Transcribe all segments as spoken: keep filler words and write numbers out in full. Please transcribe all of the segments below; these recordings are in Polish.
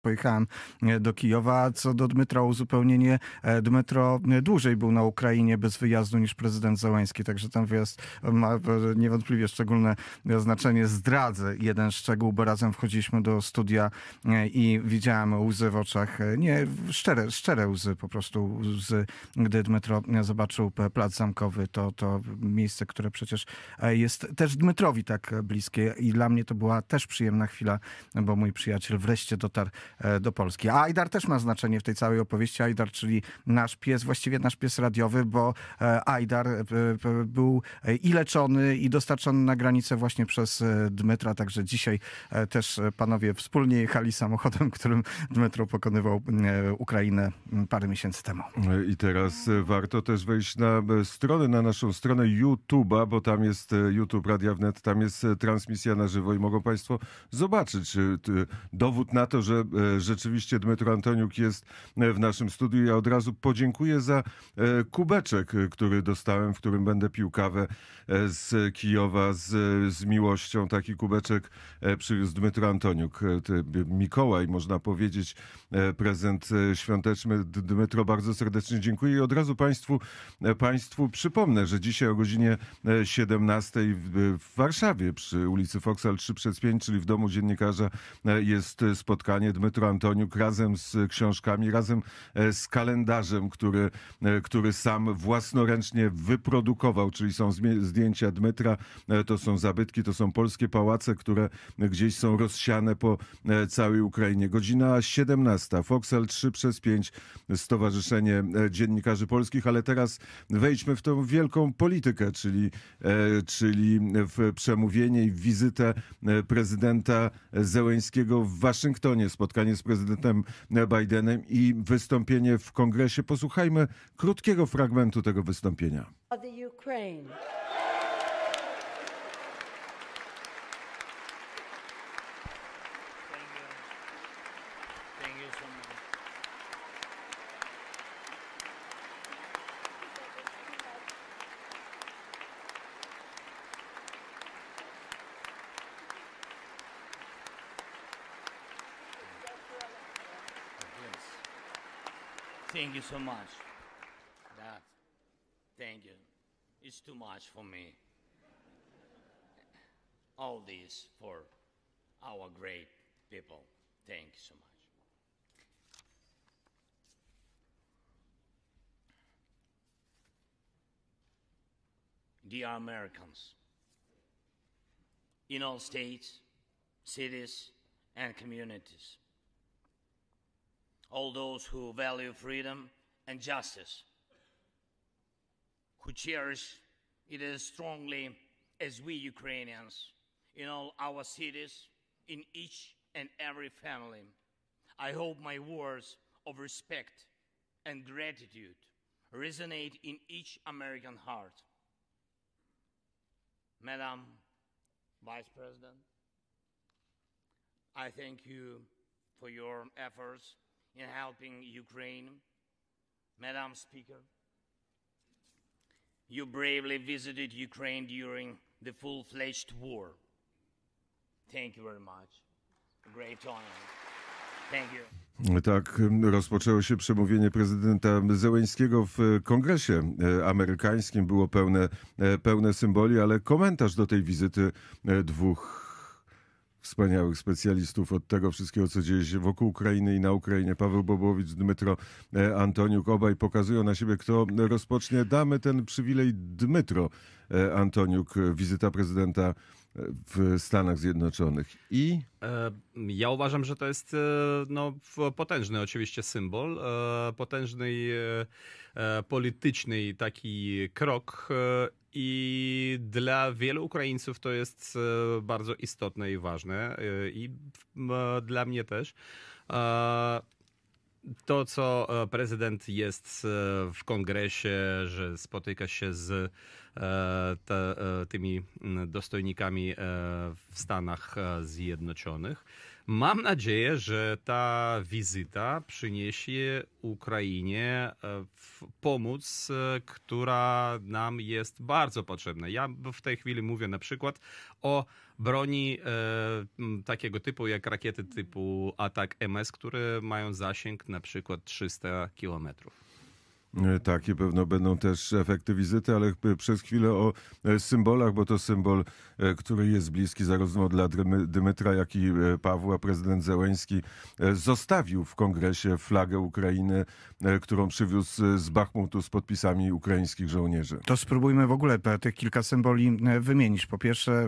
pojechałem do Kijowa, a co do Dmytra uzupełnienie, Dmytro dłużej był na Ukrainie bez wyjazdu niż prezydent Zełenski, także ten wyjazd ma niewątpliwie szczególne znaczenie. Zdradzę jeden szczegół, bo razem wchodziliśmy do studia i widziałem łzy w oczach, nie, szczere, szczere łzy, po prostu łzy, gdy Dmytro zobaczył Plac Zamkowy, to, to miejsce, które przecież jest też Dmytrowi tak bliskie i dla mnie to była też przyjemna chwila, bo mój przyjaciel wreszcie dotarł do Polski. A Ajdar też ma znaczenie w tej całej opowieści. Ajdar, czyli nasz pies, właściwie nasz pies radiowy, bo Ajdar był i leczony, i dostarczony na granicę właśnie przez Dmytra, także dzisiaj też panowie wspólnie jechali samochodem, którym Dmytro pokonywał Ukrainę parę miesięcy temu. I teraz warto też wejść na stronę, na naszą stronę YouTube'a, bo tam jest YouTube Radia Wnet, tam jest transmisja na żywo i mogą państwo zobaczyć dowód na to, że rzeczywiście Dmytro Antoniuk jest w naszym studiu. Ja od razu podziękuję za kubeczek, który dostałem, w którym będę pił kawę z Kijowa z, z miłością. Taki kubeczek przywiózł Dmytro Antoniuk. Mikołaj, można powiedzieć, prezent świąteczny. Dmytro, bardzo serdecznie dziękuję i od razu państwu, państwu przypomnę, że dzisiaj o godzinie siedemnastej w Warszawie przy ulicy Foksal trzy przez pięć, czyli w domu dziennikarza, jest spotkanie. Dmytro Antoniuk razem z książkami, razem z kalendarzem, który, który sam własnoręcznie wyprodukował, czyli są zdjęcia Dmytra, to są zabytki, to są polskie pałace, które gdzieś są rozsiane po całej Ukrainie. Godzina siedemnasta, Foksal trzy przez pięć, Stowarzyszenie Dziennikarzy Polskich, ale teraz wejdźmy w tą wielką politykę, czyli, czyli w przemówienie i wizytę prezydenta Zełenskiego w Waszyngtonie, spotkanie z prezydentem Bidenem i wystąpienie w kongresie. Posłuchajmy krótkiego fragmentu tego wystąpienia. Thank you so much. That, thank you. It's too much for me. All this for our great people. Thank you so much. Dear Americans, in all states, cities, and communities, all those who value freedom and justice, who cherish it as strongly as we Ukrainians, in all our cities, in each and every family. I hope my words of respect and gratitude resonate in each American heart. Madam Vice President, I thank you for your efforts in helping Ukraine. Madam Speaker, you bravely visited Ukraine during the full-fledged war. Thank you very much. A great honor. Thank you. Tak rozpoczęło się przemówienie prezydenta Zełenskiego w kongresie amerykańskim. Było pełne, pełne symboli, ale komentarz do tej wizyty dwóch wspaniałych specjalistów od tego wszystkiego, co dzieje się wokół Ukrainy i na Ukrainie. Paweł Bobołowicz, Dmytro Antoniuk. Obaj pokazują na siebie, kto rozpocznie. Damy ten przywilej Dmytro Antoniuk. Wizyta prezydenta w Stanach Zjednoczonych. I ja uważam, że to jest no, potężny oczywiście symbol, potężny polityczny taki krok i dla wielu Ukraińców to jest bardzo istotne i ważne i dla mnie też. To, co prezydent jest w kongresie, że spotyka się z te, tymi dostojnikami w Stanach Zjednoczonych. Mam nadzieję, że ta wizyta przyniesie Ukrainie pomoc, która nam jest bardzo potrzebna. Ja w tej chwili mówię na przykład o broni e, takiego typu jak rakiety typu Atak M S, które mają zasięg na przykład trzysta kilometrów. Takie pewno będą też efekty wizyty, ale przez chwilę o symbolach, bo to symbol, który jest bliski zarówno dla Dymytra, jak i Pawła. Prezydent Zełenski zostawił w kongresie flagę Ukrainy, którą przywiózł z Bachmutu z podpisami ukraińskich żołnierzy. To spróbujmy w ogóle tych kilka symboli wymienić. Po pierwsze,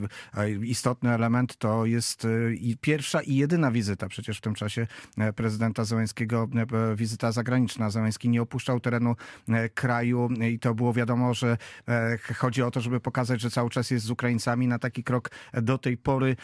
istotny element to jest i pierwsza i jedyna wizyta przecież w tym czasie prezydenta Zełenskiego, wizyta zagraniczna. Zełenski nie opuszczał terenu kraju i to było wiadomo, że chodzi o to, żeby pokazać, że cały czas jest z Ukraińcami. Na taki krok do tej pory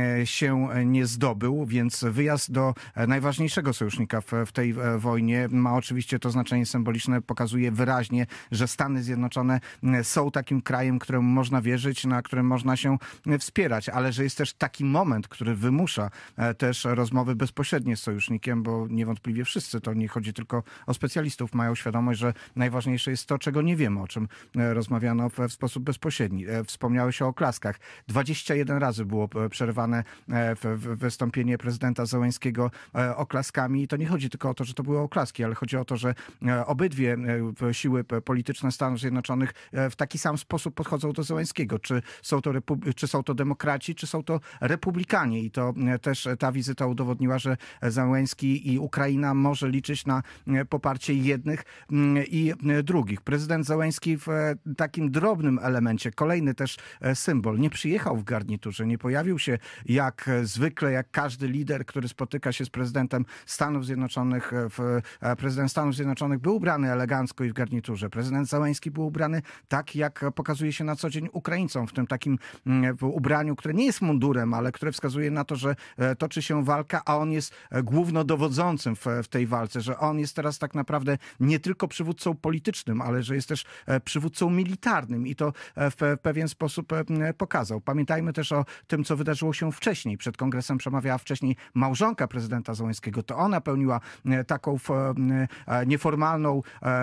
się nie zdobył, więc wyjazd do najważniejszego sojusznika w, w tej wojnie ma oczywiście to znaczenie symboliczne, pokazuje wyraźnie, że Stany Zjednoczone są takim krajem, któremu można wierzyć, na którym można się wspierać, ale że jest też taki moment, który wymusza też rozmowy bezpośrednie z sojusznikiem, bo niewątpliwie wszyscy, to nie chodzi tylko o specjalistów, mają świadomość, że najważniejsze jest to, czego nie wiemy, o czym rozmawiano w, w sposób bezpośredni. Wspomniało się o oklaskach. dwadzieścia jeden razy było przerywane wystąpienie prezydenta Zełenskiego oklaskami i to nie chodzi tylko o to, że to były oklaski, ale chodzi o to, że obydwie siły polityczne Stanów Zjednoczonych w taki sam sposób podchodzą do Zełenskiego. Czy są to, czy są to demokraci, czy są to republikanie. I to też ta wizyta udowodniła, że Zełenski i Ukraina może liczyć na poparcie jednych i drugich. Prezydent Zełenski w takim drobnym elemencie, kolejny też symbol, nie przyjechał w garniturze, nie pojawił się jak zwykle, jak każdy lider, który spotyka się z prezydentem Stanów Zjednoczonych. W, prezydent Stanów Zjednoczonych był ubrany elegancko i w garniturze. Prezydent Zełenski był ubrany tak, jak pokazuje się na co dzień Ukraińcom, w tym takim ubraniu, które nie jest mundurem, ale które wskazuje na to, że toczy się walka, a on jest głównodowodzącym w, w tej walce, że on jest teraz tak naprawdę nie tylko przywódcą politycznym, ale że jest też przywódcą militarnym i to w pewien sposób pokazał. Pamiętajmy też o tym, co wydarzyło się wcześniej. Przed kongresem przemawiała wcześniej małżonka prezydenta Zełenskiego. To ona pełniła taką nieformalną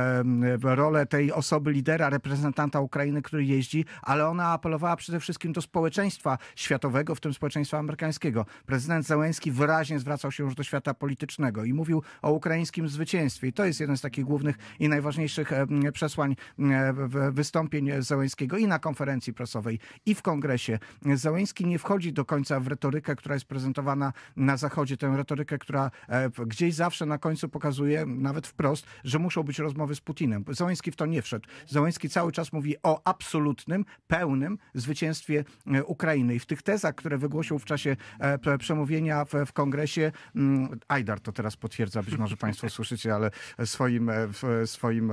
rolę tej osoby lidera, reprezentanta Ukrainy, który jeździ, ale ona apelowała przede wszystkim do społeczeństwa światowego, w tym społeczeństwa amerykańskiego. Prezydent Zełenski wyraźnie zwracał się już do świata politycznego i mówił o ukraińskim zwycięstwie. I to jest jeden z takich głównych i najważniejszych przesłań wystąpień Zełenskiego i na konferencji prasowej, i w kongresie. Zełenski nie wchodzi do końca w retorykę, która jest prezentowana na Zachodzie, tę retorykę, która gdzieś zawsze na końcu pokazuje, nawet wprost, że muszą być rozmowy z Putinem. Zełenski w to nie wszedł. Zełenski cały czas mówi o absolutnym, pełnym zwycięstwie Ukrainy. I w tych tezach, które wygłosił w czasie przemówienia w, w kongresie, Ajdar to teraz potwierdza, być może państwo słyszycie, ale swoim, swoim,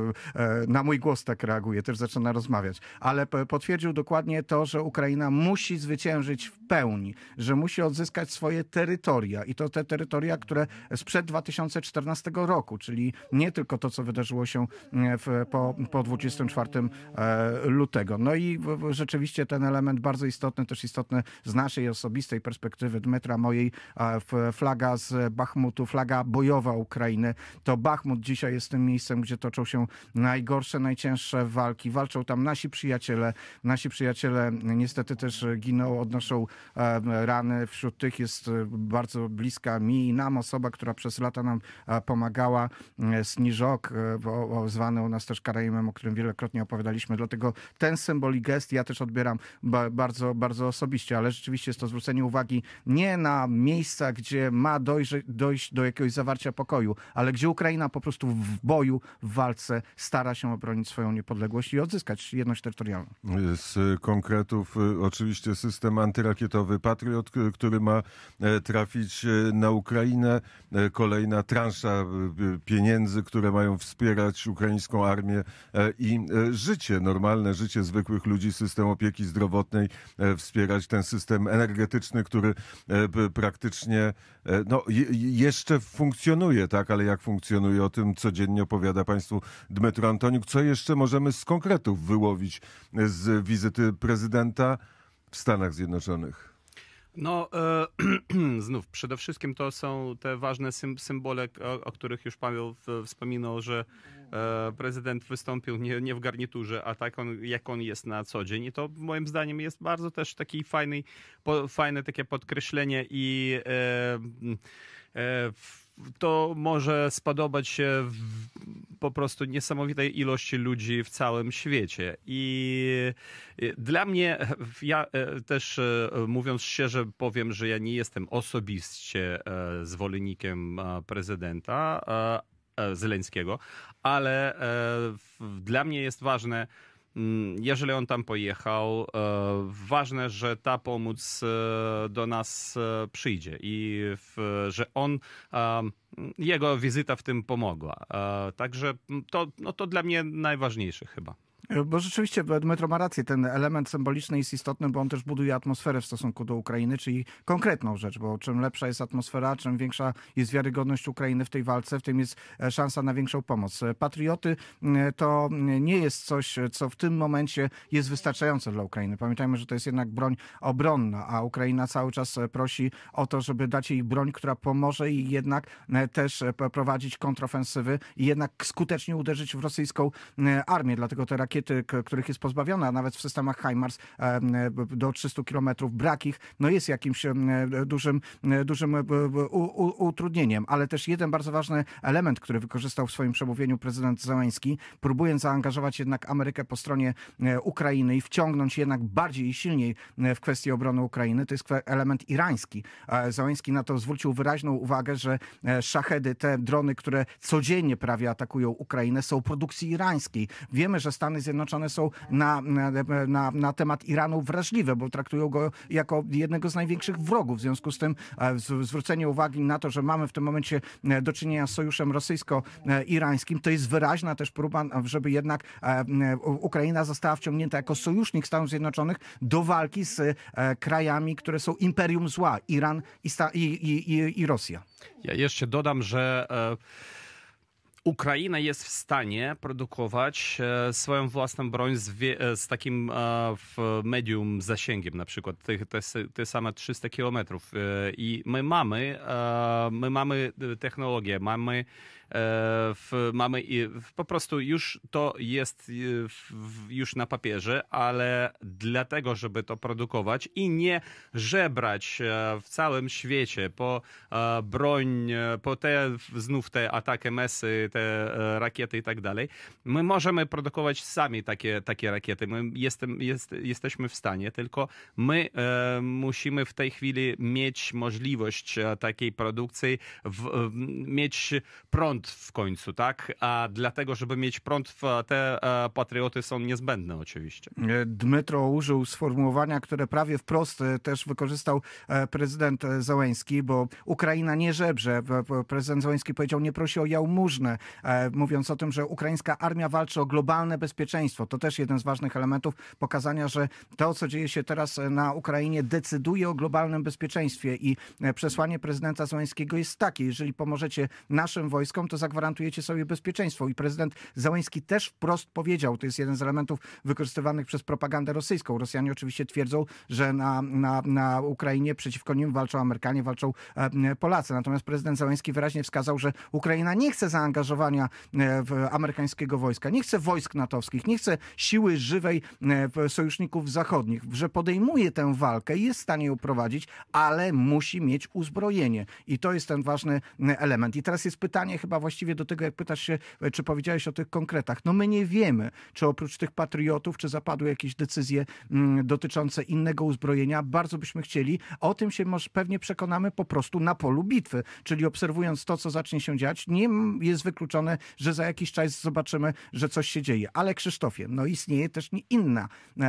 na mój głos tak reaguje, też zaczyna rozmawiać. Ale potwierdził dokładnie to, że Ukraina musi zwyciężyć w pełni, że musi odzyskać swoje terytoria i to te terytoria, które sprzed dwa tysiące czternastego roku, czyli nie tylko to, co wydarzyło się w, po, po dwudziestego czwartego lutego. No i rzeczywiście ten element bardzo istotny, też istotny z naszej osobistej perspektywy, Dmytra, mojej, flaga z Bachmutu, flaga bojowa Ukrainy. To Bachmut dzisiaj jest tym miejscem, gdzie toczą się najgorsze, najcięższe walki. Walczą tam nasi przyjaciele. Nasi przyjaciele niestety też giną, odnoszą rany. Wśród tych jest bardzo bliska mi i nam osoba, która przez lata nam pomagała. Sniżok, zwany u nas też Karaimem, o którym wielokrotnie opowiadaliśmy. Dlatego ten symbol i gest ja też odbieram bardzo, bardzo osobiście, ale rzeczywiście jest to zwrócenie uwagi nie na miejsca, gdzie ma dojść, dojść do jakiegoś zawarcia pokoju, ale gdzie Ukraina po prostu w boju, w walce stara się obronić swoją niepodległość i odzyskać jedność terytorialną. Z konkretów oczywiście system antyrakietowy Patriot, który ma trafić na Ukrainę. Kolejna transza pieniędzy, które mają wspierać ukraińską armię i życie, normalne życie zwykłych ludzi, system opieki zdrowotnej, wspierać ten system energetyczny, który praktycznie no, jeszcze funkcjonuje, tak, ale jak funkcjonuje, o tym codziennie codziennie opowiada państwu Dmytro Antoniuk. Co jeszcze możemy z konkretów wyłowić z wizyty prezydenta w Stanach Zjednoczonych? No, e, znów, przede wszystkim to są te ważne sym, symbole, o, o których już Paweł w, wspominał, że e, prezydent wystąpił nie, nie w garniturze, a tak on, jak on jest na co dzień. I to moim zdaniem jest bardzo też taki fajny, po, fajne takie podkreślenie i e, e, to może spodobać się w, po prostu niesamowitej ilości ludzi w całym świecie. I dla mnie, ja też mówiąc szczerze powiem, że ja nie jestem osobiście zwolennikiem prezydenta Zełenskiego, ale dla mnie jest ważne, jeżeli on tam pojechał, ważne, że ta pomoc do nas przyjdzie i że on, jego wizyta w tym pomogła. Także to, no to dla mnie najważniejsze chyba. Bo rzeczywiście Dmytro ma rację, ten element symboliczny jest istotny, bo on też buduje atmosferę w stosunku do Ukrainy, czyli konkretną rzecz, bo czym lepsza jest atmosfera, czym większa jest wiarygodność Ukrainy w tej walce, w tym jest szansa na większą pomoc. Patrioty to nie jest coś, co w tym momencie jest wystarczające dla Ukrainy. Pamiętajmy, że to jest jednak broń obronna, a Ukraina cały czas prosi o to, żeby dać jej broń, która pomoże jej jednak też prowadzić kontrofensywy i jednak skutecznie uderzyć w rosyjską armię. Dlatego te rakiety, których jest pozbawiona, a nawet w systemach HIMARS do trzystu kilometrów, brak ich, no jest jakimś dużym, dużym utrudnieniem. Ale też jeden bardzo ważny element, który wykorzystał w swoim przemówieniu prezydent Zełenski, próbując zaangażować jednak Amerykę po stronie Ukrainy i wciągnąć jednak bardziej i silniej w kwestię obrony Ukrainy, to jest element irański. Zełenski na to zwrócił wyraźną uwagę, że szachedy, te drony, które codziennie prawie atakują Ukrainę, są produkcji irańskiej. Wiemy, że Stany Zjednoczone są na, na, na, na temat Iranu wrażliwe, bo traktują go jako jednego z największych wrogów. W związku z tym zwrócenie uwagi na to, że mamy w tym momencie do czynienia z sojuszem rosyjsko-irańskim, to jest wyraźna też próba, żeby jednak Ukraina została wciągnięta jako sojusznik Stanów Zjednoczonych do walki z krajami, które są imperium zła, Iran i, i, i, i Rosja. Ja jeszcze dodam, że Ukraina jest w stanie produkować swoją własną broń z, wie, z takim w medium zasięgiem, na przykład te, te, te same trzysta kilometrów. I my mamy, my mamy technologię, mamy W, mamy w, po prostu już to jest w, już na papierze, ale dlatego, żeby to produkować i nie żebrać w całym świecie po broń, po te znów te ataki em esy, te rakiety i tak dalej, my możemy produkować sami takie, takie rakiety. My jestem, jest, jesteśmy w stanie, tylko my e, musimy w tej chwili mieć możliwość takiej produkcji, w, mieć prąd w końcu, tak? A dlatego, żeby mieć prąd, te patrioty są niezbędne oczywiście. Dmytro użył sformułowania, które prawie wprost też wykorzystał prezydent Zełenski, bo Ukraina nie żebrze. Prezydent Zełenski powiedział, nie prosi o jałmużnę, mówiąc o tym, że ukraińska armia walczy o globalne bezpieczeństwo. To też jeden z ważnych elementów pokazania, że to, co dzieje się teraz na Ukrainie, decyduje o globalnym bezpieczeństwie i przesłanie prezydenta Zełenskiego jest takie, jeżeli pomożecie naszym wojskom, to zagwarantujecie sobie bezpieczeństwo. I prezydent Zełenski też wprost powiedział, to jest jeden z elementów wykorzystywanych przez propagandę rosyjską. Rosjanie oczywiście twierdzą, że na, na, na Ukrainie przeciwko nim walczą Amerykanie, walczą e, Polacy. Natomiast prezydent Zełenski wyraźnie wskazał, że Ukraina nie chce zaangażowania e, w amerykańskiego wojska, nie chce wojsk natowskich, nie chce siły żywej e, sojuszników zachodnich, że podejmuje tę walkę i jest w stanie ją prowadzić, ale musi mieć uzbrojenie. I to jest ten ważny element. I teraz jest pytanie chyba właściwie do tego, jak pytasz się, czy powiedziałeś o tych konkretach. No my nie wiemy, czy oprócz tych patriotów, czy zapadły jakieś decyzje mm, dotyczące innego uzbrojenia. Bardzo byśmy chcieli. O tym się może pewnie przekonamy po prostu na polu bitwy. Czyli obserwując to, co zacznie się dziać, nie jest wykluczone, że za jakiś czas zobaczymy, że coś się dzieje. Ale Krzysztofie, no istnieje też nie inna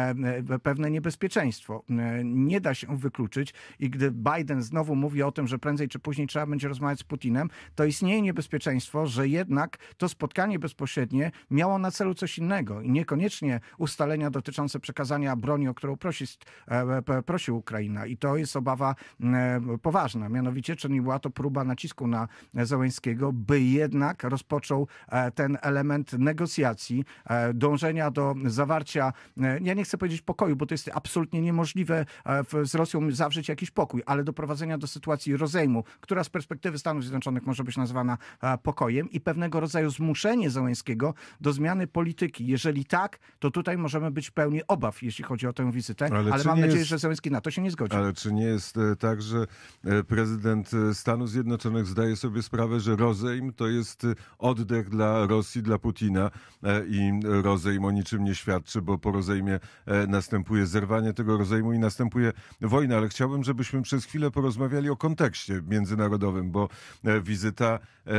e, pewne niebezpieczeństwo. E, nie da się wykluczyć i gdy Biden znowu mówi o tym, że prędzej czy później trzeba będzie rozmawiać z Putinem, to istnieje niebezpieczeństwo, państwo, że jednak to spotkanie bezpośrednie miało na celu coś innego i niekoniecznie ustalenia dotyczące przekazania broni, o którą prosi, prosi Ukraina. I to jest obawa poważna. Mianowicie, czy nie była to próba nacisku na Zełenskiego, by jednak rozpoczął ten element negocjacji, dążenia do zawarcia, ja nie chcę powiedzieć pokoju, bo to jest absolutnie niemożliwe z Rosją zawrzeć jakiś pokój, ale doprowadzenia do sytuacji rozejmu, która z perspektywy Stanów Zjednoczonych może być nazywana pokojem i pewnego rodzaju zmuszenie Zełenskiego do zmiany polityki. Jeżeli tak, to tutaj możemy być pełni obaw, jeśli chodzi o tę wizytę, ale, ale mam nadzieję, jest... że Zełenski na to się nie zgodzi. Ale czy nie jest tak, że prezydent Stanów Zjednoczonych zdaje sobie sprawę, że rozejm to jest oddech dla Rosji, dla Putina i rozejm o niczym nie świadczy, bo po rozejmie następuje zerwanie tego rozejmu i następuje wojna. Ale chciałbym, żebyśmy przez chwilę porozmawiali o kontekście międzynarodowym, bo wizyta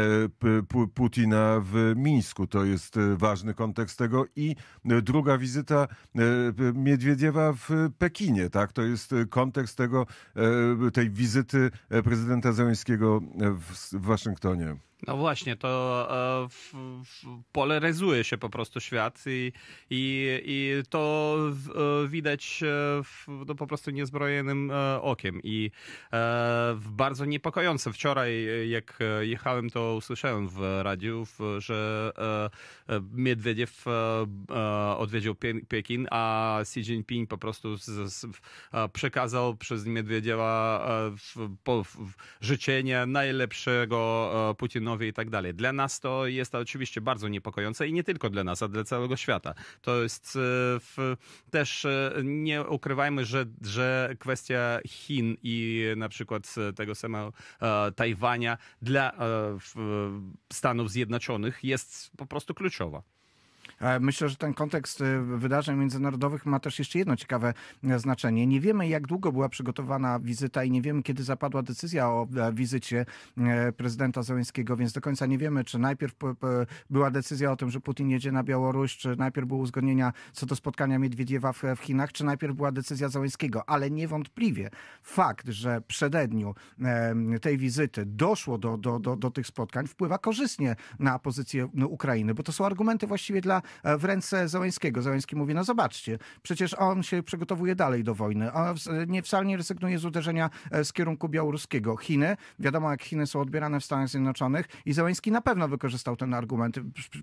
Putina w Mińsku to jest ważny kontekst tego i druga wizyta Miedwiediewa w Pekinie, tak? To jest kontekst tego, tej wizyty prezydenta Zełenskiego w Waszyngtonie. No właśnie, to e, w, w, polaryzuje się po prostu świat i, i, i to w, widać w, no, po prostu niezbrojonym e, okiem i e, bardzo niepokojące. Wczoraj, jak jechałem, to usłyszałem w radiu, że e, Miedwiediew e, odwiedził Pekin, a Xi Jinping po prostu z, z, przekazał przez Miedwiediewa e, po, w, życzenia najlepszego e, Putinowi i tak dalej. Dla nas to jest to oczywiście bardzo niepokojące i nie tylko dla nas, a dla całego świata. To jest w, też nie ukrywajmy, że, że kwestia Chin i na przykład tego samego e, Tajwania dla e, w, Stanów Zjednoczonych jest po prostu kluczowa. Myślę, że ten kontekst wydarzeń międzynarodowych ma też jeszcze jedno ciekawe znaczenie. Nie wiemy, jak długo była przygotowana wizyta i nie wiemy, kiedy zapadła decyzja o wizycie prezydenta Zełenskiego, więc do końca nie wiemy, czy najpierw była decyzja o tym, że Putin jedzie na Białoruś, czy najpierw były uzgodnienia co do spotkania Miedwiediewa w, w Chinach, czy najpierw była decyzja Zełenskiego. Ale niewątpliwie fakt, że w przededniu tej wizyty doszło do, do, do, do tych spotkań, wpływa korzystnie na pozycję Ukrainy, bo to są argumenty właściwie dla w ręce Zełenskiego. Zełenski mówi, no zobaczcie, przecież on się przygotowuje dalej do wojny. On nie, wcale nie rezygnuje z uderzenia z kierunku białoruskiego. Chiny, wiadomo jak Chiny są odbierane w Stanach Zjednoczonych i Zełenski na pewno wykorzystał ten argument.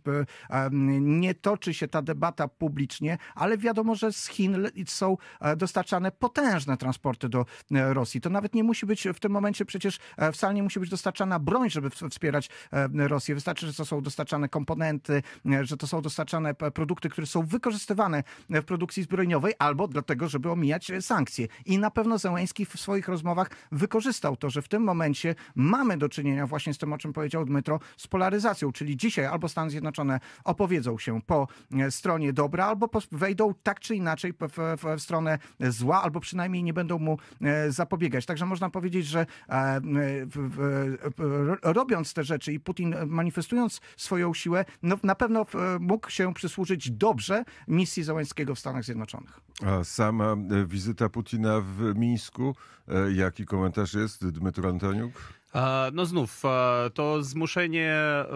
Nie toczy się ta debata publicznie, ale wiadomo, że z Chin są dostarczane potężne transporty do Rosji. To nawet nie musi być w tym momencie przecież wcale nie musi być dostarczana broń, żeby wspierać Rosję. Wystarczy, że to są dostarczane komponenty, że to są dostarczane produkty, które są wykorzystywane w produkcji zbrojeniowej albo dlatego, żeby omijać sankcje. I na pewno Zełenski w swoich rozmowach wykorzystał to, że w tym momencie mamy do czynienia właśnie z tym, o czym powiedział Dmytro, z polaryzacją, czyli dzisiaj albo Stany Zjednoczone opowiedzą się po stronie dobra, albo wejdą tak czy inaczej w, w, w stronę zła, albo przynajmniej nie będą mu zapobiegać. Także można powiedzieć, że w, w, robiąc te rzeczy i Putin manifestując swoją siłę, no na pewno mógł się przysłużyć dobrze misji Zełenskiego w Stanach Zjednoczonych. A sama wizyta Putina w Mińsku, jaki komentarz jest, Dmytro Antoniuk? No znów, to zmuszenie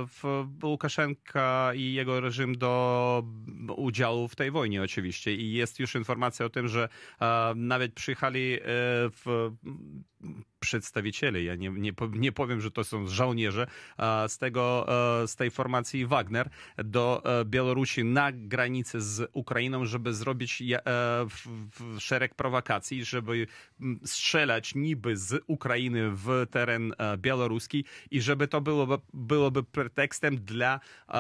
Łukaszenka i jego reżim do udziału w tej wojnie oczywiście i jest już informacja o tym, że nawet przyjechali w przedstawiciele, ja nie, nie, nie powiem, że to są żołnierze z, tego, z tej formacji Wagner do Białorusi na granicy z Ukrainą, żeby zrobić szereg prowokacji, żeby strzelać niby z Ukrainy w teren białoruski i żeby to byłoby, byłoby pretekstem dla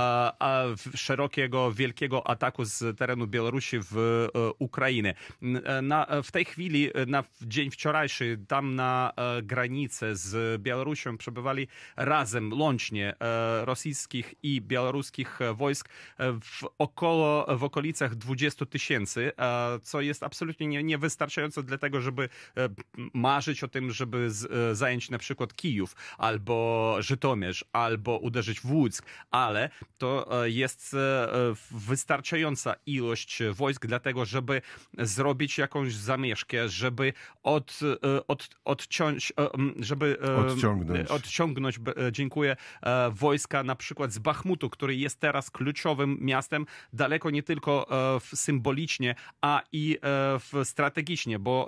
szerokiego, wielkiego ataku z terenu Białorusi w Ukrainę. Na, w tej chwili, na dzień wczorajszy, tam na granicę z Białorusią przebywali razem, łącznie rosyjskich i białoruskich wojsk w, około, w okolicach dwudziestu tysięcy, co jest absolutnie nie, niewystarczające dla tego, żeby marzyć o tym, żeby z, zająć na przykład Kijów, albo Żytomierz, albo uderzyć w Łuck, ale to jest wystarczająca ilość wojsk dlatego, żeby zrobić jakąś zamieszkę, żeby od, od, odciąć spowodować, żeby odciągnąć, odciągnąć dziękuję, wojska na przykład z Bachmutu, który jest teraz kluczowym miastem, daleko nie tylko symbolicznie, a i strategicznie, bo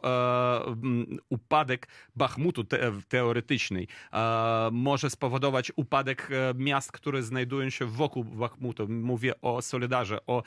upadek Bachmutu te, teoretyczny może spowodować upadek miast, które znajdują się wokół Bachmutu. Mówię o Solidarze, o,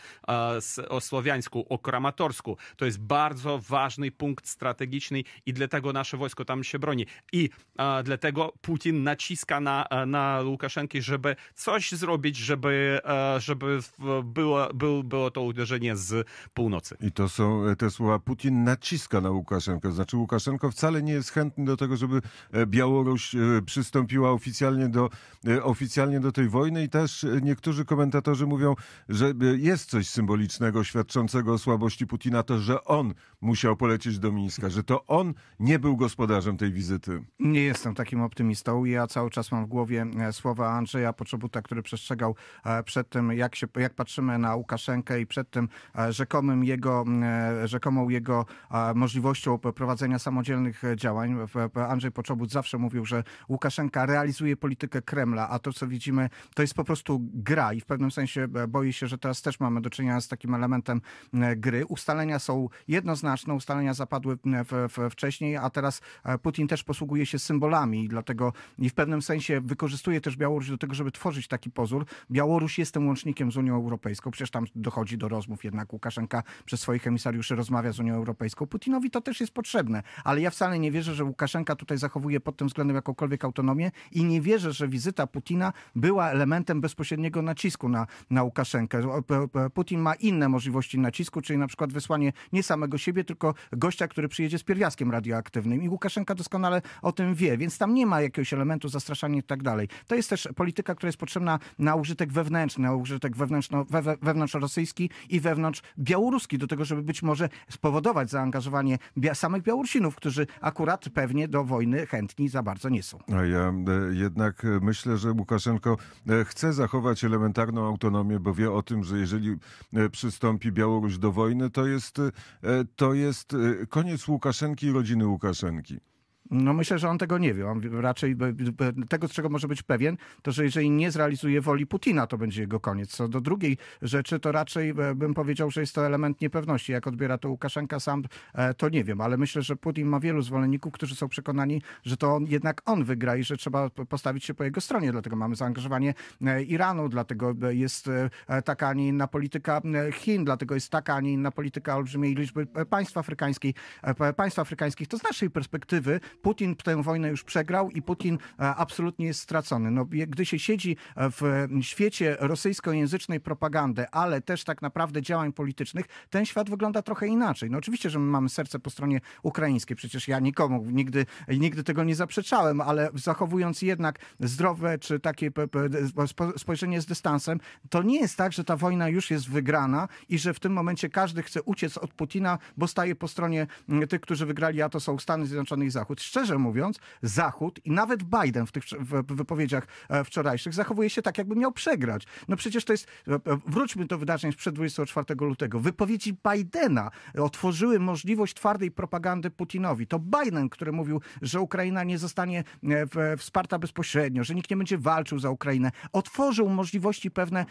o Słowiańsku, o Kramatorsku. To jest bardzo ważny punkt strategiczny i dlatego nasze wojsko tam się broni. I a, dlatego Putin naciska na, na Łukaszenkę, żeby coś zrobić, żeby, a, żeby było, było, było to uderzenie z północy. I to są te słowa, Putin naciska na Łukaszenkę. Znaczy Łukaszenko wcale nie jest chętny do tego, żeby Białoruś przystąpiła oficjalnie do, oficjalnie do tej wojny i też niektórzy komentatorzy mówią, że jest coś symbolicznego, świadczącego o słabości Putina, to, że on musiał polecieć do Mińska, że to on nie był gospodarzem tej wizyty. Nie jestem takim optymistą. Ja cały czas mam w głowie słowa Andrzeja Poczobuta, który przestrzegał przed tym, jak, się, jak patrzymy na Łukaszenkę i przed tym rzekomym jego, rzekomą jego możliwością prowadzenia samodzielnych działań. Andrzej Poczobut zawsze mówił, że Łukaszenka realizuje politykę Kremla, a to, co widzimy, to jest po prostu gra i w pewnym sensie boję się, że teraz też mamy do czynienia z takim elementem gry. Ustalenia są jednoznaczne, ustalenia zapadły w, w, wcześniej, a teraz Putin też posługuje się symbolami i dlatego i w pewnym sensie wykorzystuje też Białoruś do tego, żeby tworzyć taki pozór. Białoruś jest tym łącznikiem z Unią Europejską. Przecież tam dochodzi do rozmów, jednak Łukaszenka przez swoich emisariuszy rozmawia z Unią Europejską. Putinowi to też jest potrzebne, ale ja wcale nie wierzę, że Łukaszenka tutaj zachowuje pod tym względem jakąkolwiek autonomię i nie wierzę, że wizyta Putina była elementem bezpośredniego nacisku na, na Łukaszenkę. Putin ma inne możliwości nacisku, czyli na przykład wysłanie nie samego siebie, tylko gościa, który przyjedzie z pierwiastkiem radioaktywnym i Łukaszenka doskonale o tym wie, więc tam nie ma jakiegoś elementu zastraszania i tak dalej. To jest też polityka, która jest potrzebna na użytek wewnętrzny, na użytek wewnętrzno, we, wewnątrzrosyjski i wewnątrz białoruski, do tego, żeby być może spowodować zaangażowanie bia- samych Białorusinów, którzy akurat pewnie do wojny chętni za bardzo nie są. A ja e, jednak myślę, że Łukaszenko e, chce zachować elementarną autonomię, bo wie o tym, że jeżeli e, przystąpi Białoruś do wojny, to jest, e, to jest e, koniec Łukaszenki i rodziny Łukaszenki. No myślę, że on tego nie wie. On raczej tego, z czego może być pewien, to że jeżeli nie zrealizuje woli Putina, to będzie jego koniec. Co do drugiej rzeczy, to raczej bym powiedział, że jest to element niepewności. Jak odbiera to Łukaszenka sam, to nie wiem, ale myślę, że Putin ma wielu zwolenników, którzy są przekonani, że to on, jednak on wygra i że trzeba postawić się po jego stronie. Dlatego mamy zaangażowanie Iranu, dlatego jest taka, a nie inna polityka Chin, dlatego jest taka, a nie inna polityka olbrzymiej liczby państw afrykańskich. Państw afrykańskich. To z naszej perspektywy Putin tę wojnę już przegrał i Putin absolutnie jest stracony. No, gdy się siedzi w świecie rosyjskojęzycznej propagandy, ale też tak naprawdę działań politycznych, ten świat wygląda trochę inaczej. No oczywiście, że my mamy serce po stronie ukraińskiej. Przecież ja nikomu nigdy, nigdy tego nie zaprzeczałem, ale zachowując jednak zdrowe czy takie spojrzenie z dystansem, to nie jest tak, że ta wojna już jest wygrana i że w tym momencie każdy chce uciec od Putina, bo staje po stronie tych, którzy wygrali, a to są Stany Zjednoczone i Zachód. Szczerze mówiąc, Zachód i nawet Biden w tych wypowiedziach wczorajszych zachowuje się tak, jakby miał przegrać. No przecież to jest, wróćmy do wydarzeń sprzed dwudziestego czwartego lutego. Wypowiedzi Bidena otworzyły możliwość twardej propagandy Putinowi. To Biden, który mówił, że Ukraina nie zostanie wsparta bezpośrednio, że nikt nie będzie walczył za Ukrainę. Otworzył możliwości pewne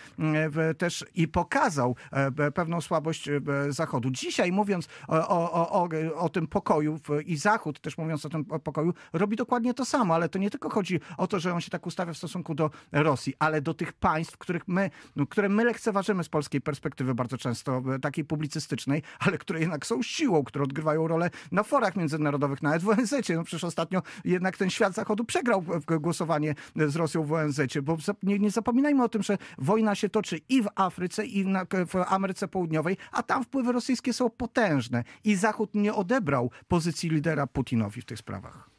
też i pokazał pewną słabość Zachodu. Dzisiaj mówiąc o, o, o, o tym pokoju i Zachód też mówiąc o tym pokoju, robi dokładnie to samo, ale to nie tylko chodzi o to, że on się tak ustawia w stosunku do Rosji, ale do tych państw, których my, które my lekceważymy z polskiej perspektywy bardzo często, takiej publicystycznej, ale które jednak są siłą, które odgrywają rolę na forach międzynarodowych, nawet w O N Z-cie. No przecież ostatnio jednak ten świat Zachodu przegrał głosowanie z Rosją w O N Z-cie, bo nie, nie zapominajmy o tym, że wojna się toczy i w Afryce, i na, w Ameryce Południowej, a tam wpływy rosyjskie są potężne i Zachód nie odebrał pozycji lidera Putinowi w tych sprawach.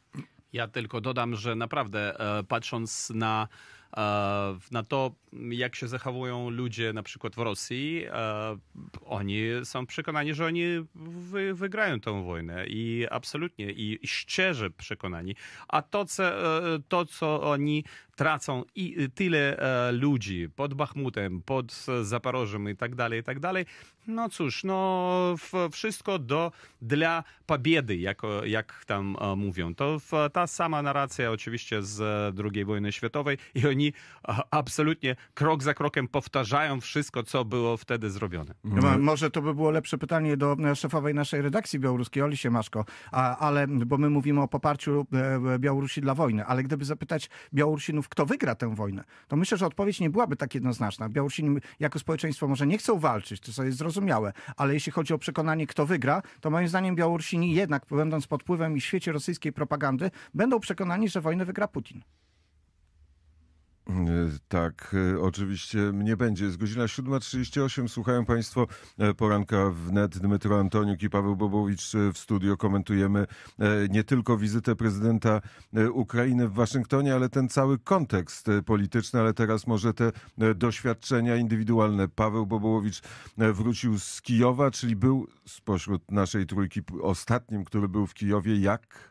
Ja tylko dodam, że naprawdę e, patrząc na, e, na to, jak się zachowują ludzie na przykład w Rosji, e, oni są przekonani, że oni wy, wygrają tę wojnę i absolutnie, i, i szczerze przekonani. A to co, e, to, co oni tracą i tyle e, ludzi pod Bachmutem, pod Zaporożem i tak dalej, i tak dalej. No cóż, no w, wszystko do, dla pobiedy, jak, jak tam e, mówią. To w, ta sama narracja oczywiście z drugiej wojny światowej i oni a, absolutnie krok za krokiem powtarzają wszystko, co było wtedy zrobione. Mhm. Może to by było lepsze pytanie do szefowej naszej redakcji białoruskiej, Oli Siemaszko, a, ale, bo my mówimy o poparciu Białorusi dla wojny, ale gdyby zapytać Białorusinów, kto wygra tę wojnę, to myślę, że odpowiedź nie byłaby tak jednoznaczna. Białorusini jako społeczeństwo może nie chcą walczyć, to jest zrozumiałe, ale jeśli chodzi o przekonanie, kto wygra, to moim zdaniem Białorusini jednak, będąc pod wpływem i w świecie rosyjskiej propagandy, będą przekonani, że wojnę wygra Putin. Tak, oczywiście nie będzie. Jest godzina siódma trzydzieści osiem. Słuchają Państwo poranka wnet. Dmytro Antoniuk i Paweł Bobowicz w studio. Komentujemy nie tylko wizytę prezydenta Ukrainy w Waszyngtonie, ale ten cały kontekst polityczny, ale teraz może te doświadczenia indywidualne. Paweł Bobowicz wrócił z Kijowa, czyli był spośród naszej trójki ostatnim, który był w Kijowie. Jak?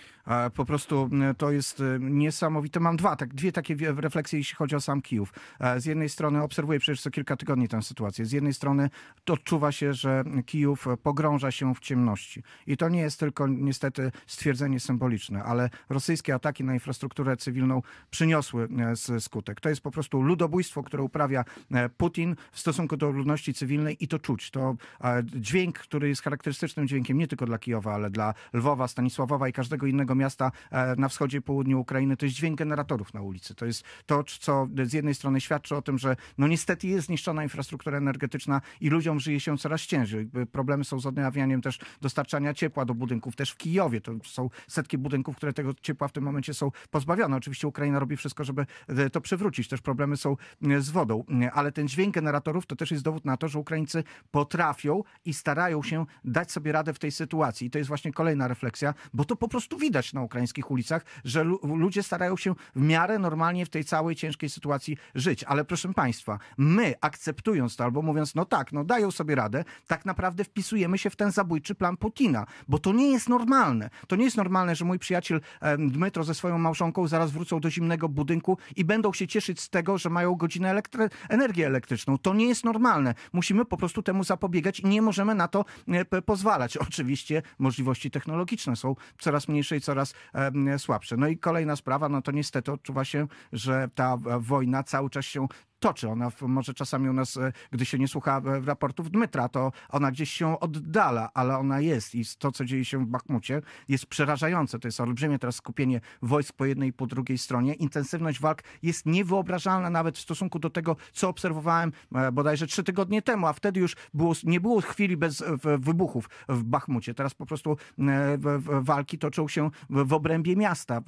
Po prostu to jest niesamowite. Mam dwa, tak, dwie takie refleksje, jeśli chodzi o sam Kijów. Z jednej strony obserwuję przecież co kilka tygodni tę sytuację. Z jednej strony to odczuwa się, że Kijów pogrąża się w ciemności. I to nie jest tylko niestety stwierdzenie symboliczne, ale rosyjskie ataki na infrastrukturę cywilną przyniosły skutek. To jest po prostu ludobójstwo, które uprawia Putin w stosunku do ludności cywilnej i to czuć. To dźwięk, który jest charakterystycznym dźwiękiem nie tylko dla Kijowa, ale dla Lwowa, Stanisławowa i każdego innego miasta na wschodzie i południu Ukrainy, to jest dźwięk generatorów na ulicy. To jest to, co z jednej strony świadczy o tym, że no niestety jest zniszczona infrastruktura energetyczna i ludziom żyje się coraz ciężej. Problemy są z odnawianiem też dostarczania ciepła do budynków, też w Kijowie. To są setki budynków, które tego ciepła w tym momencie są pozbawione. Oczywiście Ukraina robi wszystko, żeby to przywrócić. Też problemy są z wodą. Ale ten dźwięk generatorów to też jest dowód na to, że Ukraińcy potrafią i starają się dać sobie radę w tej sytuacji. I to jest właśnie kolejna refleksja, bo to po prostu widać na ukraińskich ulicach, że ludzie starają się w miarę normalnie w tej całej ciężkiej sytuacji żyć. Ale proszę Państwa, my akceptując to albo mówiąc, no tak, no dają sobie radę, tak naprawdę wpisujemy się w ten zabójczy plan Putina, bo to nie jest normalne. To nie jest normalne, że mój przyjaciel Dmytro ze swoją małżonką zaraz wrócą do zimnego budynku i będą się cieszyć z tego, że mają godzinę elektry- energię elektryczną. To nie jest normalne. Musimy po prostu temu zapobiegać i nie możemy na to pozwalać. Oczywiście możliwości technologiczne są coraz mniejsze i coraz e, słabsze. No i kolejna sprawa, no to niestety odczuwa się, że ta wojna cały czas się toczy. Ona może czasami u nas, gdy się nie słucha raportów Dmytra, to ona gdzieś się oddala, ale ona jest i to, co dzieje się w Bachmucie, jest przerażające. To jest olbrzymie teraz skupienie wojsk po jednej i po drugiej stronie. Intensywność walk jest niewyobrażalna nawet w stosunku do tego, co obserwowałem bodajże trzy tygodnie temu, a wtedy już było, nie było chwili bez wybuchów w Bachmucie. Teraz po prostu walki toczą się w obrębie miasta.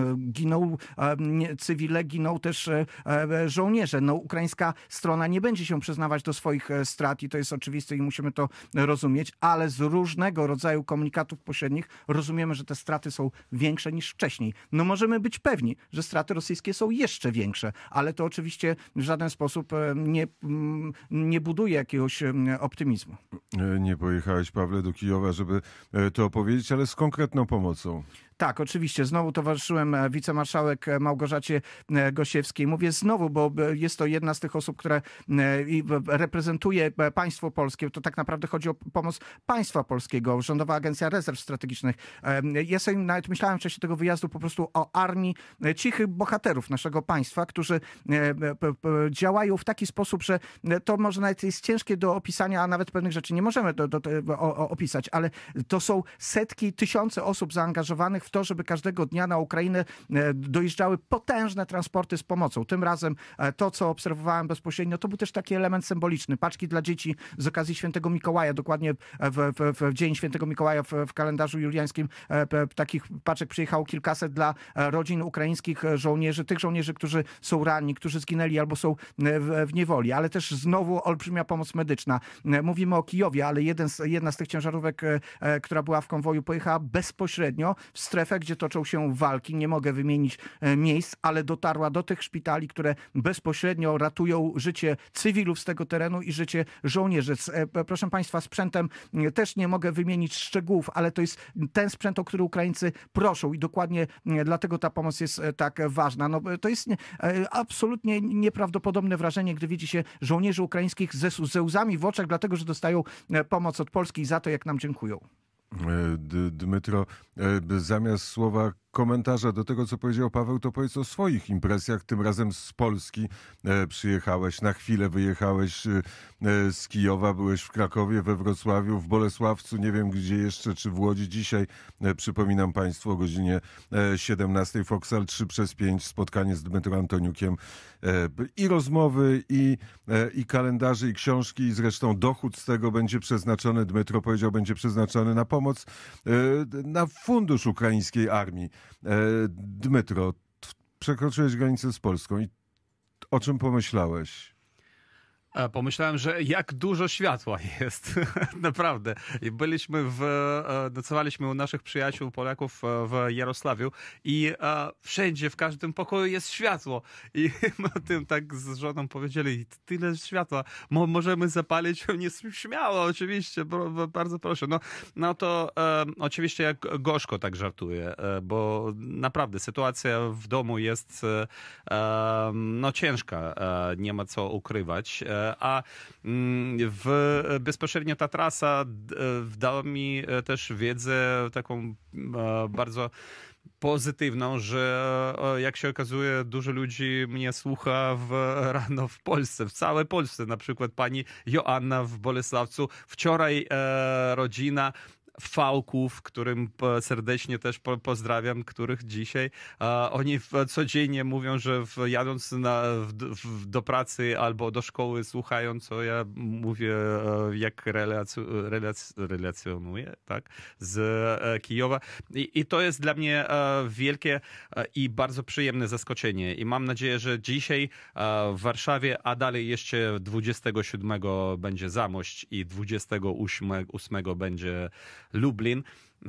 Giną cywile, giną też żołnierze. No, ukraińska strona nie będzie się przyznawać do swoich strat i to jest oczywiste i musimy to rozumieć, ale z różnego rodzaju komunikatów pośrednich rozumiemy, że te straty są większe niż wcześniej. No możemy być pewni, że straty rosyjskie są jeszcze większe, ale to oczywiście w żaden sposób nie, nie buduje jakiegoś optymizmu. Nie pojechałeś, Pawle, do Kijowa, żeby to opowiedzieć, ale z konkretną pomocą. Tak, oczywiście. Znowu towarzyszyłem wicemarszałek Małgorzacie Gosiewskiej. Mówię znowu, bo jest to jedna z tych osób, które reprezentuje państwo polskie. To tak naprawdę chodzi o pomoc państwa polskiego. Rządowa Agencja Rezerw Strategicznych. Ja sobie nawet myślałem w czasie tego wyjazdu po prostu o armii cichych bohaterów naszego państwa, którzy działają w taki sposób, że to może nawet jest ciężkie do opisania, a nawet pewnych rzeczy nie możemy do, do, do, o, opisać, ale to są setki, tysiące osób zaangażowanych w to, żeby każdego dnia na Ukrainę dojeżdżały potężne transporty z pomocą. Tym razem to, co obserwowałem bezpośrednio, to był też taki element symboliczny. Paczki dla dzieci z okazji Świętego Mikołaja, dokładnie w, w, w dzień Świętego Mikołaja w, w kalendarzu juliańskim takich paczek przyjechało kilkaset dla rodzin ukraińskich żołnierzy, tych żołnierzy, którzy są ranni, którzy zginęli albo są w, w niewoli, ale też znowu olbrzymia pomoc medyczna. Mówimy o Kijowie, ale jeden z, jedna z tych ciężarówek, która była w konwoju, pojechała bezpośrednio w strefę, gdzie toczą się walki. Nie mogę wymienić miejsc, ale dotarła do tych szpitali, które bezpośrednio ratują życie cywilów z tego terenu i życie żołnierzy. Proszę Państwa, sprzętem też nie mogę wymienić szczegółów, ale to jest ten sprzęt, o który Ukraińcy proszą i dokładnie dlatego ta pomoc jest tak ważna. No, to jest absolutnie nieprawdopodobne wrażenie, gdy widzi się żołnierzy ukraińskich ze, ze łzami w oczach, dlatego że dostają pomoc od Polski i za to, jak nam dziękują. Dmytro, zamiast słowa komentarza do tego, co powiedział Paweł, to powiedz o swoich impresjach. Tym razem z Polski przyjechałeś, na chwilę wyjechałeś z Kijowa, byłeś w Krakowie, we Wrocławiu, w Bolesławcu, nie wiem gdzie jeszcze, czy w Łodzi. Dzisiaj, przypominam Państwu, o godzinie siedemnastej Foxal trzy przez pięć, spotkanie z Dmytro Antoniukiem i rozmowy, i, i kalendarze, i książki, i zresztą dochód z tego będzie przeznaczony, Dmytro powiedział, będzie przeznaczony na pomoc, na fundusz ukraińskiej armii. Dmytro, przekroczyłeś granicę z Polską i o czym pomyślałeś? Pomyślałem, że jak dużo światła jest, naprawdę. Byliśmy w, nocowaliśmy u naszych przyjaciół Polaków w Jarosławiu i wszędzie, w każdym pokoju jest światło. I my o tym tak z żoną powiedzieli, tyle światła, Mo, możemy zapalić? Nie, śmiało, oczywiście, bardzo proszę. No, no to e, oczywiście jak gorzko tak żartuję, e, bo naprawdę sytuacja w domu jest e, no ciężka, e, nie ma co ukrywać. E, A w, bezpośrednio ta trasa dała mi też wiedzę taką bardzo pozytywną, że jak się okazuje, dużo ludzi mnie słucha w, rano w Polsce, w całej Polsce. Na przykład pani Joanna w Bolesławcu. Wczoraj e, rodzina Fałków, którym serdecznie też pozdrawiam, których dzisiaj a, oni codziennie mówią, że w, jadąc na, w, w, do pracy albo do szkoły słuchają, co ja mówię, jak relacu, relac, relacjonuję, tak, z e, Kijowa. I, I to jest dla mnie e, wielkie e, i bardzo przyjemne zaskoczenie. I mam nadzieję, że dzisiaj e, w Warszawie, a dalej jeszcze dwudziestego siódmego będzie Zamość i dwudziestego ósmego będzie Lublin,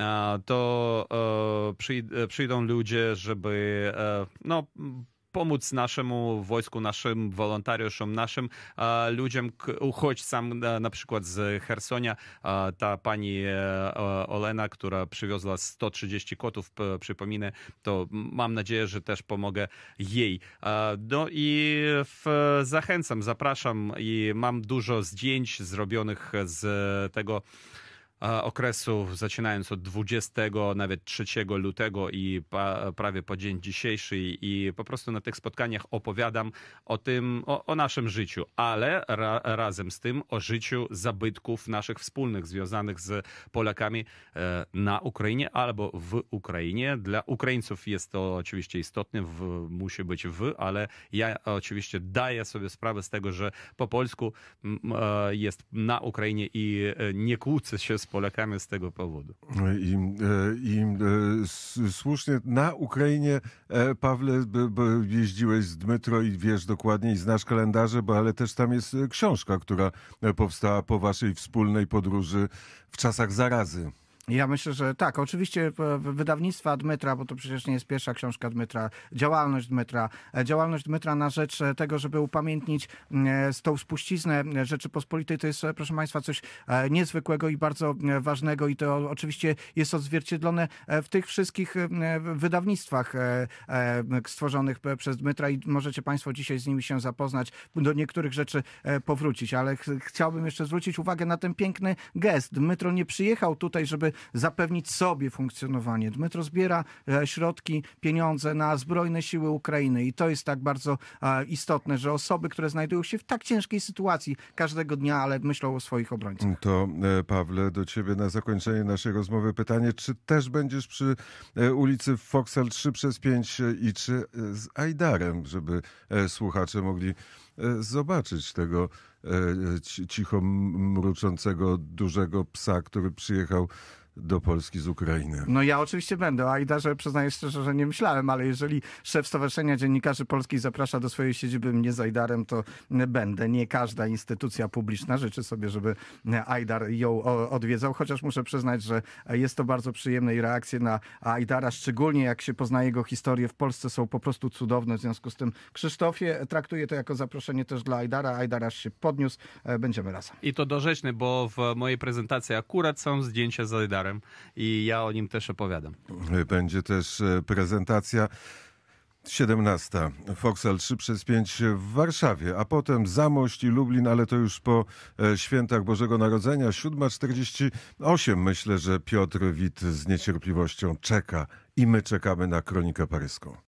to przyjdą ludzie, żeby no, pomóc naszemu wojsku, naszym wolontariuszom, naszym ludziom, uchodźcom, na przykład z Chersonia. Ta pani Olena, która przywiozła sto trzydzieści kotów, przypominę, to mam nadzieję, że też pomogę jej. No i zachęcam, zapraszam i mam dużo zdjęć zrobionych z tego okresu, zaczynając od dwudziestego, nawet trzeciego lutego i pa, prawie po dzień dzisiejszy i po prostu na tych spotkaniach opowiadam o tym, o, o naszym życiu, ale ra, razem z tym o życiu zabytków naszych wspólnych, związanych z Polakami e, na Ukrainie albo w Ukrainie. Dla Ukraińców jest to oczywiście istotne, w, musi być w, ale ja oczywiście daję sobie sprawę z tego, że po polsku m, e, jest na Ukrainie i e, nie kłócę się z Polakami z tego powodu. I, i słusznie, na Ukrainie, Pawle, jeździłeś z Dmytro i wiesz dokładnie i znasz kalendarze, bo ale też tam jest książka, która powstała po waszej wspólnej podróży w czasach zarazy. Ja myślę, że tak. Oczywiście wydawnictwa Dmytra, bo to przecież nie jest pierwsza książka Dmytra, działalność Dmytra, działalność Dmytra na rzecz tego, żeby upamiętnić tą spuściznę Rzeczypospolitej, to jest, proszę Państwa, coś niezwykłego i bardzo ważnego i to oczywiście jest odzwierciedlone w tych wszystkich wydawnictwach stworzonych przez Dmytra i możecie Państwo dzisiaj z nimi się zapoznać, do niektórych rzeczy powrócić, ale ch chciałbym jeszcze zwrócić uwagę na ten piękny gest. Dmytro nie przyjechał tutaj, żeby zapewnić sobie funkcjonowanie. Dmytro zbiera środki, pieniądze na zbrojne siły Ukrainy i to jest tak bardzo istotne, że osoby, które znajdują się w tak ciężkiej sytuacji każdego dnia, ale myślą o swoich obrońcach. To Pawle, do ciebie na zakończenie naszej rozmowy pytanie, czy też będziesz przy ulicy Foxal trzy przez pięć i czy z Ajdarem, żeby słuchacze mogli zobaczyć tego cicho mruczącego dużego psa, który przyjechał do Polski z Ukrainy. No ja oczywiście będę. O Ajdarze przyznaję szczerze, że nie myślałem, ale jeżeli szef Stowarzyszenia Dziennikarzy Polskich zaprasza do swojej siedziby mnie z Ajdarem, to będę. Nie każda instytucja publiczna życzy sobie, żeby Ajdar ją odwiedzał, chociaż muszę przyznać, że jest to bardzo przyjemne i reakcje na Ajdara, szczególnie jak się poznaje jego historię w Polsce, są po prostu cudowne. W związku z tym, Krzysztofie, traktuję to jako zaproszenie też dla Ajdara. Ajdar aż się podniósł. Będziemy razem. I to dorzeczne, bo w mojej prezentacji akurat są zdjęcia z Ajdarem i ja o nim też opowiadam. Będzie też prezentacja siedemnasta. Foxal trzy przez pięć w Warszawie, a potem Zamość i Lublin, ale to już po świętach Bożego Narodzenia. siódma czterdzieści osiem. Myślę, że Piotr Wit z niecierpliwością czeka i my czekamy na Kronikę Paryską.